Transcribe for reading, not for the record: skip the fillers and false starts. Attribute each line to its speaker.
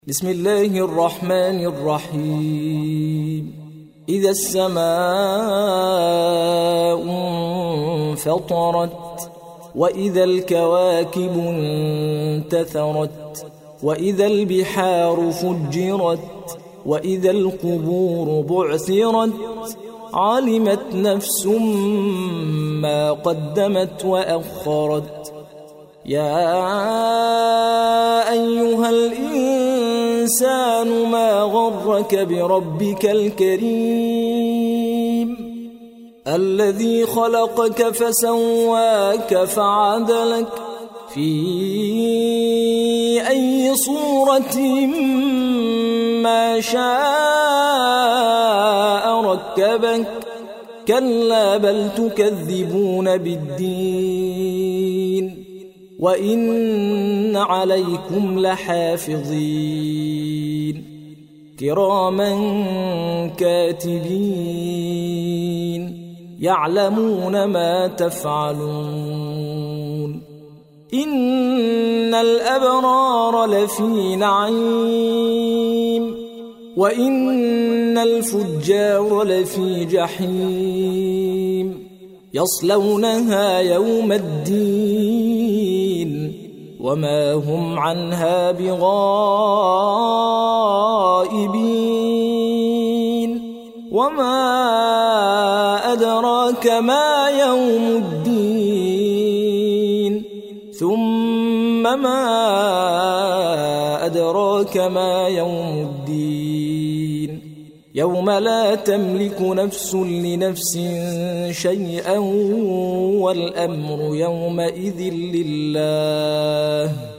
Speaker 1: بسم الله الرحمن الرحيم. إذا السماء انفطرت وإذا الكواكب انتثرت وإذا البحار فجرت وإذا القبور بعثرت علمت نفس ما قدمت وأخرت. يا أيها الإنسان ما غرك بربك الكريم الذي خلقك فسواك فعدلك في أي صورة ما شاء ركبك. كلا بل تكذبون بالدين وإن عليكم لحافظين كراما كاتبين يعلمون ما تفعلون. إن الأبرار لفي نعيم وإن الفجار لفي جحيم يصلونها يوم الدين وما هم عنها بغائبين. وما أدراك ما يوم الدين ثم ما أدراك ما يوم الدين يوم لا تملك نفس لنفس شيئا والأمر يومئذ لله.